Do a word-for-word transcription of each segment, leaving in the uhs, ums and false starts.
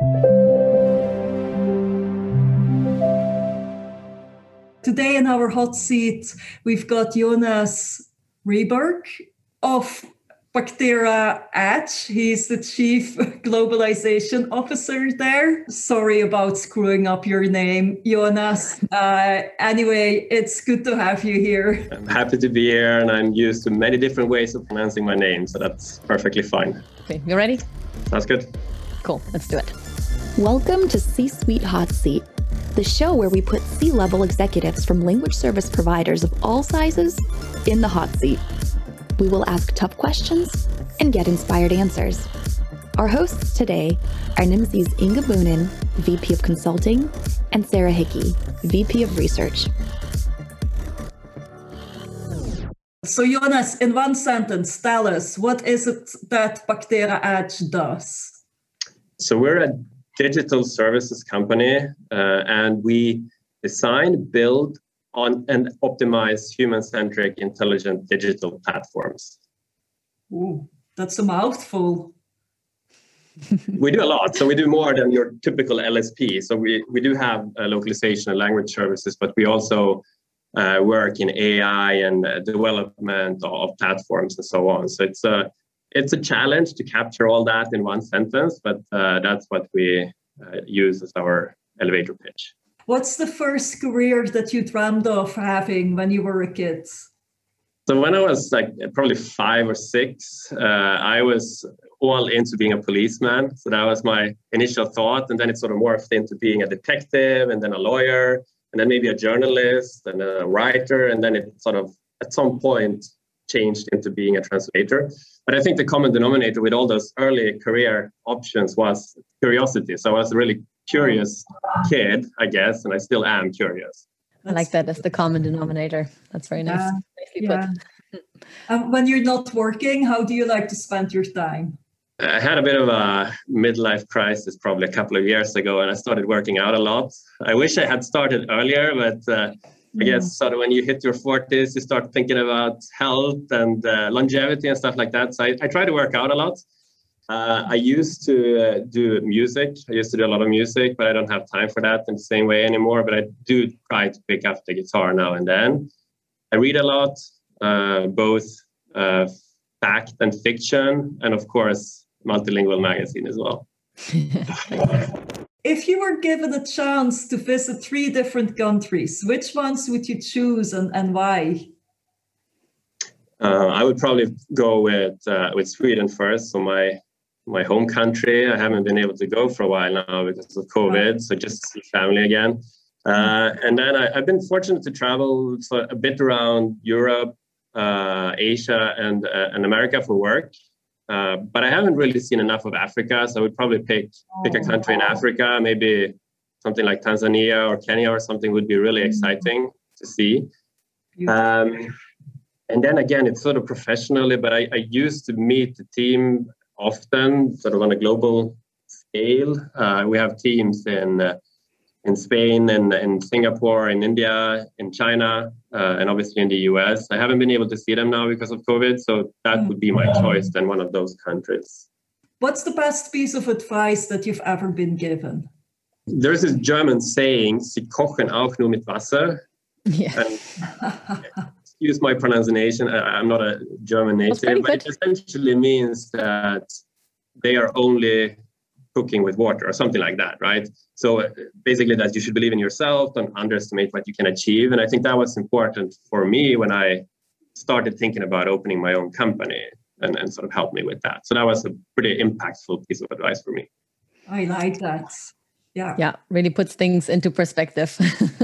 Today in our hot seat, we've got Jonas Rieberg of Bactera Edge. He's the Chief Globalization Officer there. Sorry about screwing up your name, Jonas. Uh, anyway, it's good to have you here. I'm happy to be here, and I'm used to many different ways of pronouncing my name, so that's perfectly fine. Okay, you ready? Sounds good. Cool, let's do it. Welcome to C-Suite Hot Seat, the show where we put C-level executives from language service providers of all sizes in the hot seat. We will ask tough questions and get inspired answers. Our hosts today are Nimsi's Inga Boonen, V P of Consulting, and Sarah Hickey, V P of Research. So Jonas, in one sentence, tell us, what is it that Bactera Edge does? So we're a digital services company, uh, and we design, build, on and optimize human-centric intelligent digital platforms. Ooh, that's a mouthful. We do a lot. So we do more than your typical L S P. So we, we do have uh, localization and language services, but we also uh, work in A I and uh, development of platforms and so on. So it's a It's a challenge to capture all that in one sentence, but uh, that's what we uh, use as our elevator pitch. What's the first career that you dreamed of having when you were a kid? So when I was like probably five or six, uh, I was all into being a policeman. So that was my initial thought. And then it sort of morphed into being a detective and then a lawyer and then maybe a journalist and a writer. And then it sort of at some point changed into being a translator. But I think the common denominator with all those early career options was curiosity. So I was a really curious kid, I guess, and I still am curious. I like that as the common denominator. That's very nice. Uh, Nicely yeah. put. Um, when you're not working, how do you like to spend your time? I had a bit of a midlife crisis probably a couple of years ago, and I started working out a lot. I wish I had started earlier, but uh, I guess sort of when you hit your forties, you start thinking about health and uh, longevity and stuff like that. So I, I try to work out a lot. Uh, I used to uh, do music. I used to do a lot of music, but I don't have time for that in the same way anymore. But I do try to pick up the guitar now and then. I read a lot, uh, both uh, fact and fiction, and of course, multilingual magazine as well. If you were given a chance to visit three different countries, which ones would you choose and, and why? Uh, I would probably go with uh, with Sweden first. So my my home country. I haven't been able to go for a while now because of COVID. So just to see family again. Uh, and then I, I've been fortunate to travel so a bit around Europe, uh, Asia, and uh, and America for work. Uh, but I haven't really seen enough of Africa, so I would probably pick pick a country in Africa, maybe something like Tanzania or Kenya or something would be really exciting to see. Um, and then again, it's sort of professionally, but I, I used to meet the team often, sort of on a global scale. Uh, we have teams in uh, in Spain and in Singapore, in India, in China, uh, and obviously in the U S. I haven't been able to see them now because of COVID, so that would be my choice then one of those countries. What's the best piece of advice that you've ever been given? There's this German saying, Sie kochen auch nur mit Wasser. Yeah. And, excuse my pronunciation, I, I'm not a German native, but it essentially means that they are only cooking with water or something like that, right? So basically that you should believe in yourself, don't underestimate what you can achieve. And I think that was important for me when I started thinking about opening my own company and, and sort of helped me with that. So that was a pretty impactful piece of advice for me. I like that. Yeah. Yeah, really puts things into perspective.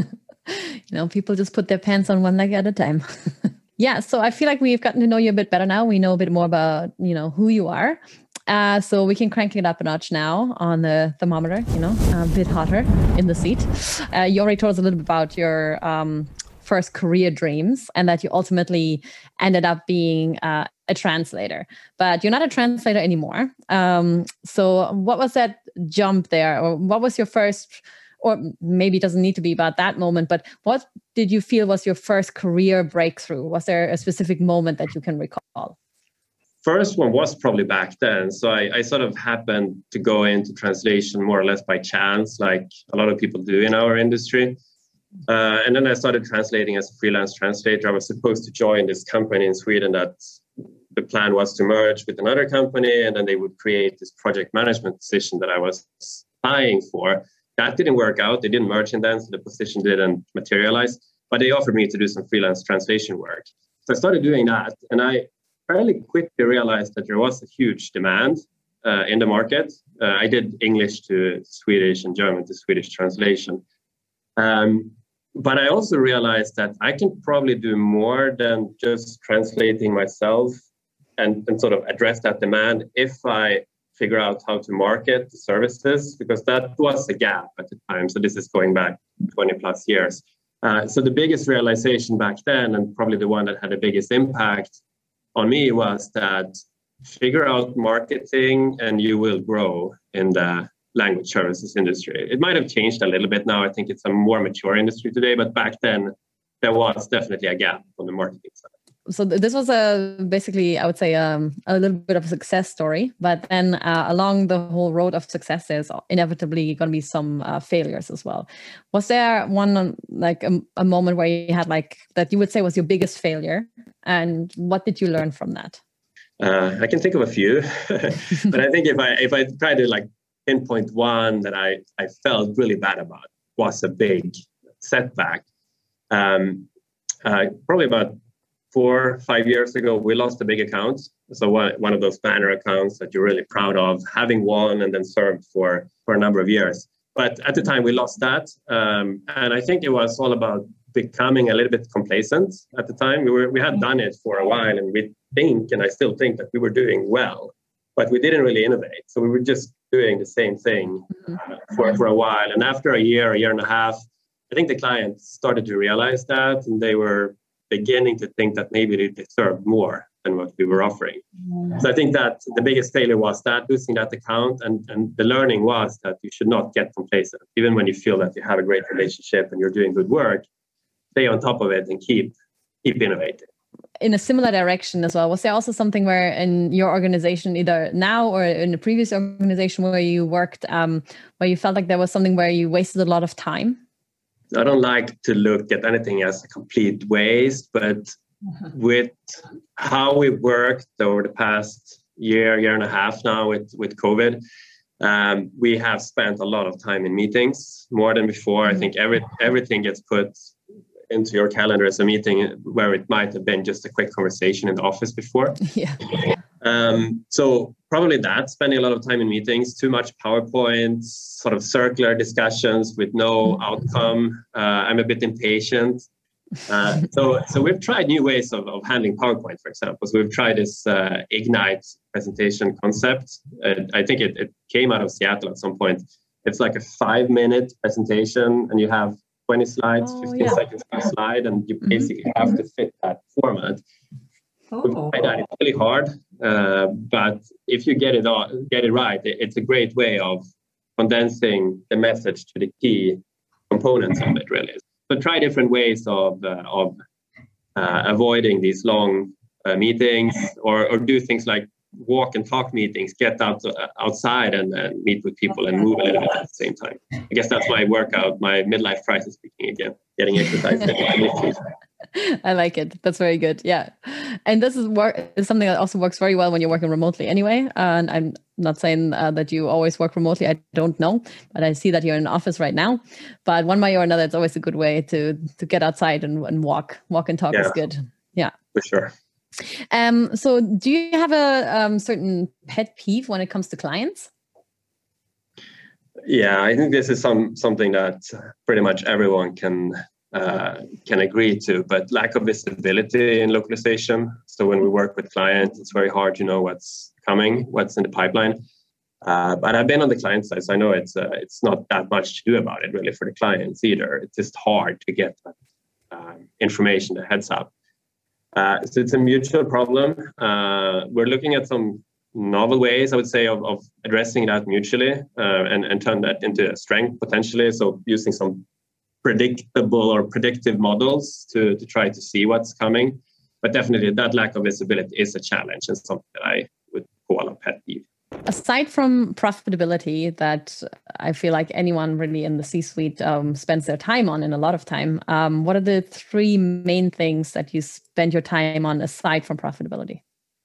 You know, people just put their pants on one leg at a time. Yeah, so I feel like we've gotten to know you a bit better now. We know a bit more about, you know, who you are. Uh, so we can crank it up a notch now on the thermometer, you know, a bit hotter in the seat. Uh, you already told us a little bit about your um, first career dreams and that you ultimately ended up being uh, a translator. But you're not a translator anymore. Um, so what was that jump there? Or what was your first, or maybe it doesn't need to be about that moment, but what did you feel was your first career breakthrough? Was there a specific moment that you can recall? first one was probably back then. So I, I sort of happened to go into translation more or less by chance, like a lot of people do in our industry. Uh, and then I started translating as a freelance translator. I was supposed to join this company in Sweden that the plan was to merge with another company, and then they would create this project management position that I was applying for. That didn't work out. They didn't merge in then, so the position didn't materialize. But they offered me to do some freelance translation work. So I started doing that, and I fairly quickly realized that there was a huge demand uh, in the market. Uh, I did English to Swedish and German to Swedish translation. Um, but I also realized that I can probably do more than just translating myself and, and sort of address that demand if I figure out how to market the services, because that was a gap at the time. So this is going back twenty plus years. Uh, so the biggest realization back then, and probably the one that had the biggest impact on me, was that figure out marketing and you will grow in the language services industry. It might have changed a little bit now. I think it's a more mature industry today, but back then there was definitely a gap on the marketing side. So this was a basically, I would say, um, a little bit of a success story. But then uh, along the whole road of success, there's inevitably going to be some uh, failures as well. Was there one like a, a moment where you had like that you would say was your biggest failure, and what did you learn from that? Uh, I can think of a few, but I think if I if I try to like pinpoint one that I I felt really bad about, was a big setback. Um, uh, probably about Four, five years ago, we lost a big account. So one, one of those banner accounts that you're really proud of, having won and then served for, for a number of years. But at the time, we lost that. Um, and I think it was all about becoming a little bit complacent at the time. We were we had done it for a while, and we think, and I still think, that we were doing well, but we didn't really innovate. So we were just doing the same thing uh, for, for a while. And after a year, a year and a half, I think the clients started to realize that, and they were beginning to think that maybe they deserved more than what we were offering. Mm. So I think that the biggest failure was that, losing that account, and, and the learning was that you should not get complacent. Even when you feel that you have a great relationship and you're doing good work, stay on top of it and keep keep innovating. In a similar direction as well, was there also something where in your organization, either now or in the previous organization where you worked, um, where you felt like there was something where you wasted a lot of time? I don't like to look at anything as a complete waste, but mm-hmm. with how we worked over the past year, year and a half now with, with COVID, um, we have spent a lot of time in meetings, more than before. Mm-hmm. I think every everything gets put into your calendar as a meeting, where it might have been just a quick conversation in the office before. Yeah. Um, so probably that, spending a lot of time in meetings, too much PowerPoints, sort of circular discussions with no outcome. Uh, I'm a bit impatient. Uh, so so we've tried new ways of, of handling PowerPoint, for example. So we've tried this uh, Ignite presentation concept. Uh, I think it, it came out of Seattle at some point. It's like a five minute presentation, and you have twenty slides, oh, fifteen yeah. seconds per slide, and you mm-hmm. basically have to fit that format. Oh. That. It's really hard, uh, but if you get it all, get it right, it, it's a great way of condensing the message to the key components of it, really. So try different ways of uh, of uh, avoiding these long uh, meetings, or or do things like walk and talk meetings. Get out uh, outside and uh, meet with people and move a little bit at the same time. I guess that's my workout, my midlife crisis speaking again, getting exercise. I like it. That's very good. Yeah. And this is work is something that also works very well when you're working remotely anyway. And I'm not saying uh, that you always work remotely. I don't know, but I see that you're in an office right now. But one way or another, it's always a good way to to get outside and, and walk. Walk and talk yeah, is good. Yeah. For sure. Um, so do you have a um, certain pet peeve when it comes to clients? Yeah, I think this is some something that pretty much everyone can Uh, can agree to, but lack of visibility in localization. So when we work with clients, it's very hard to know what's coming, what's in the pipeline. Uh, but I've been on the client side, so I know it's uh, it's not that much to do about it really for the clients either. It's just hard to get that uh, information, the heads up. Uh, so it's a mutual problem. Uh, we're looking at some novel ways, I would say, of, of addressing that mutually uh, and, and turn that into a strength potentially. So using some predictable or predictive models to, to try to see what's coming. but definitely that lack of visibility is a challenge and something that I would call a pet peeve. Aside from profitability, that I feel like anyone really in the C-suite um, spends their time on, and a lot of time, um, what are the three main things that you spend your time on aside from profitability?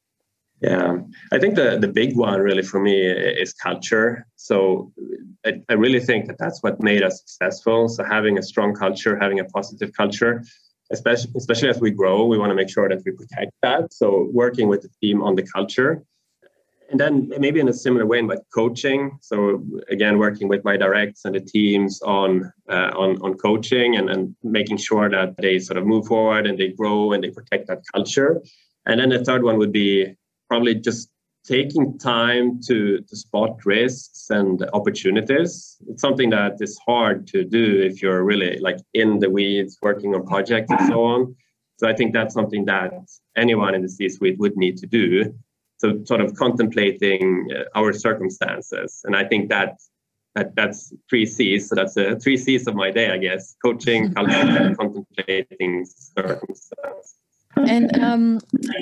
Yeah, I think the, the big one really for me is culture. So I, I really think that that's what made us successful. So having a strong culture, having a positive culture, especially, especially as we grow, we want to make sure that we protect that. So working with the team on the culture. And then maybe in a similar way, but coaching. So again, working with my directs and the teams on uh, on, on coaching and, and making sure that they sort of move forward and they grow and they protect that culture. And then the third one would be probably just taking time to, to spot risks and opportunities. It's something that is hard to do if you're really like in the weeds, working on projects and so on. So I think that's something that anyone in the C-suite would need to do. So sort of contemplating uh, our circumstances. And I think that, that that's three C's. So that's the three C's of my day, I guess. Coaching, culture, and contemplating circumstances. And um,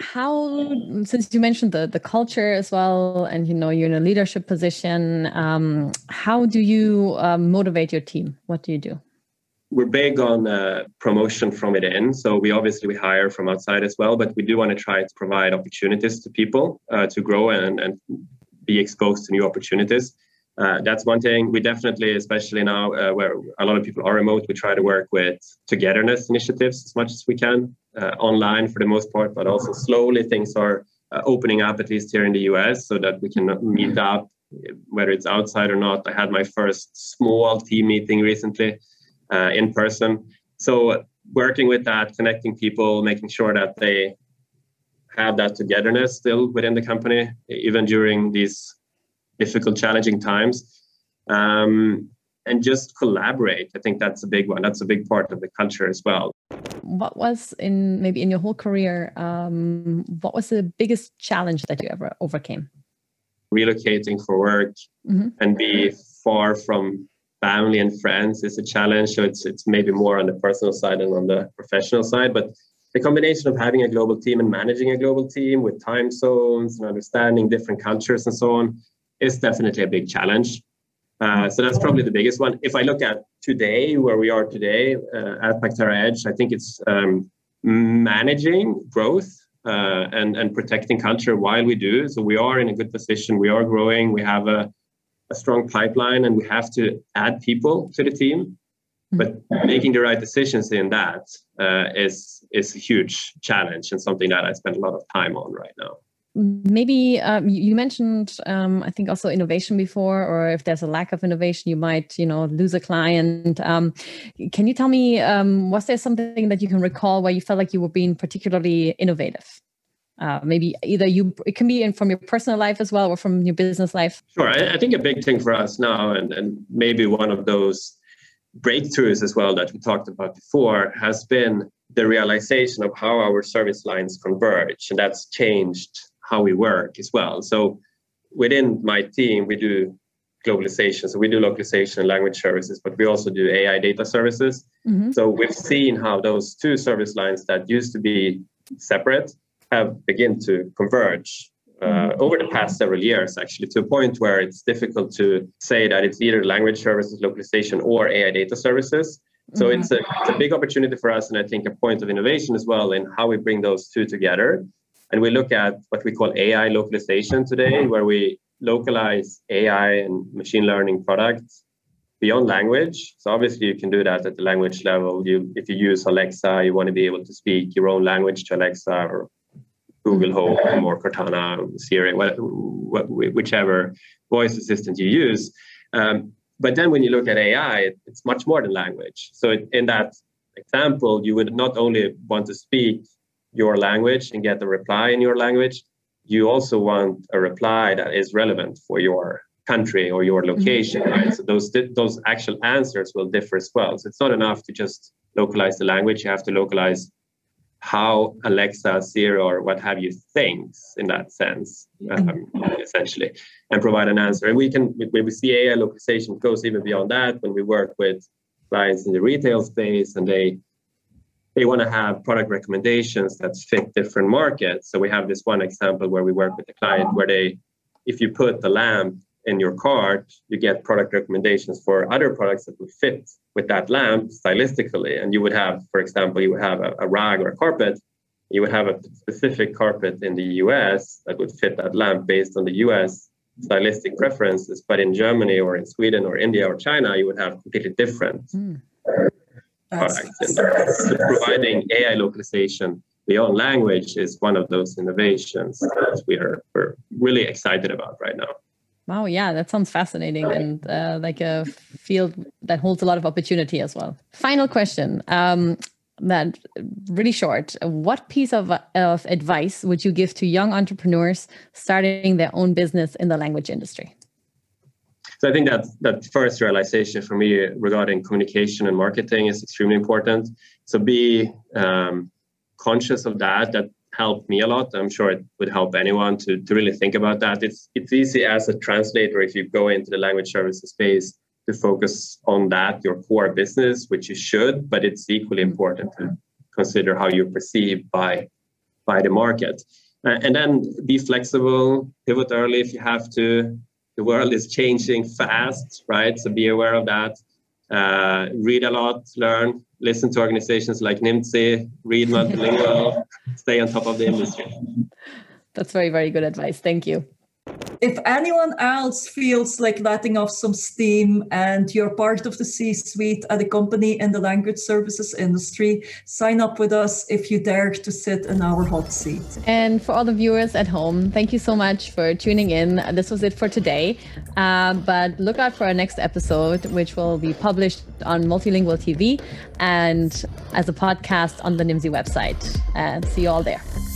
how, since you mentioned the, the culture as well, and you know you're in a leadership position, um, how do you um, motivate your team? What do you do? We're big on uh, promotion from within. So we obviously we hire from outside as well, but we do want to try to provide opportunities to people uh, to grow and, and be exposed to new opportunities. Uh, that's one thing. We definitely, especially now uh, where a lot of people are remote, we try to work with togetherness initiatives as much as we can, uh, online for the most part, but also slowly things are uh, opening up, at least here in the U S, so that we can meet up, whether it's outside or not. I had my first small team meeting recently uh, in person. So working with that, connecting people, making sure that they have that togetherness still within the company, even during these difficult, challenging times, um, and just collaborate. I think that's a big one. That's a big part of the culture as well. What was in maybe in your whole career, um, what was the biggest challenge that you ever overcame? Relocating for work mm-hmm. and be far from family and friends is a challenge. So it's it's maybe more on the personal side than on the professional side. But the combination of having a global team and managing a global team with time zones and understanding different cultures and so on is definitely a big challenge. Uh, so that's probably the biggest one. If I look at today, where we are today uh, at Pactera Edge, I think it's um, managing growth uh, and, and protecting culture while we do. So we are in a good position. We are growing. We have a, a strong pipeline and we have to add people to the team. But making the right decisions in that uh, is, is a huge challenge and something that I spend a lot of time on right now. Maybe um, you mentioned, um, I think also innovation before, or if there's a lack of innovation, you might, you know, lose a client. Um, can you tell me, um, was there something that you can recall where you felt like you were being particularly innovative? Uh, maybe either you, it can be in from your personal life as well, or from your business life. Sure. I, I think a big thing for us now, and, and maybe one of those breakthroughs as well that we talked about before, has been the realization of how our service lines converge. And that's changed how we work as well. So within my team, we do globalization. So we do localization and language services, but we also do A I data services. Mm-hmm. So we've seen how those two service lines that used to be separate have begun to converge uh, mm-hmm. over the past several years, actually, to a point where it's difficult to say that it's either language services, localization, or A I data services. So mm-hmm. it's, a, it's a big opportunity for us, and I think a point of innovation as well in how we bring those two together. And we look at what we call A I localization today, where we localize A I and machine learning products beyond language. So obviously you can do that at the language level. You, if you use Alexa, you want to be able to speak your own language to Alexa or Google Home or Cortana, Siri, whichever voice assistant you use. Um, but then when you look at A I, it's much more than language. So in that example, you would not only want to speak your language and get a reply in your language, you also want a reply that is relevant for your country or your location, mm-hmm. right? So those those actual answers will differ as well. So it's not enough to just localize the language. You have to localize how Alexa, Siri, or what have you thinks in that sense, um, mm-hmm. essentially, and provide an answer. And we can, when we see A I localization, it goes even beyond that. When we work with clients in the retail space and they they want to have product recommendations that fit different markets. So we have this one example where we work with a client where they, if you put the lamp in your cart, you get product recommendations for other products that would fit with that lamp stylistically. And you would have, for example, you would have a, a rag or a carpet. You would have a specific carpet in the U S that would fit that lamp based on the U S stylistic preferences. But in Germany or in Sweden or India or China, you would have completely different mm. products in there. So providing A I localization beyond language is one of those innovations that we are we're really excited about right now. Wow, yeah, that sounds fascinating and uh, like a field that holds a lot of opportunity as well. Final question, um, that really short. What piece of, of advice would you give to young entrepreneurs starting their own business in the language industry? So I think that that first realization for me regarding communication and marketing is extremely important. So be um, conscious of that. That helped me a lot. I'm sure it would help anyone to, to really think about that. It's it's easy as a translator, if you go into the language services space, to focus on that, your core business, which you should, but it's equally important to consider how you're perceived by, by the market. Uh, and then be flexible, pivot early if you have to. The world is changing fast, right? So be aware of that. Uh, read a lot, learn, listen to organizations like Nimdzi, read multilingual, stay on top of the industry. That's very, very good advice. Thank you. If anyone else feels like letting off some steam and you're part of the C-suite at a company in the language services industry, sign up with us if you dare to sit in our hot seat. And for all the viewers at home, thank you so much for tuning in. This was it for today. Uh, but look out for our next episode, which will be published on Multilingual T V and as a podcast on the Nimdzi website. And see you all there.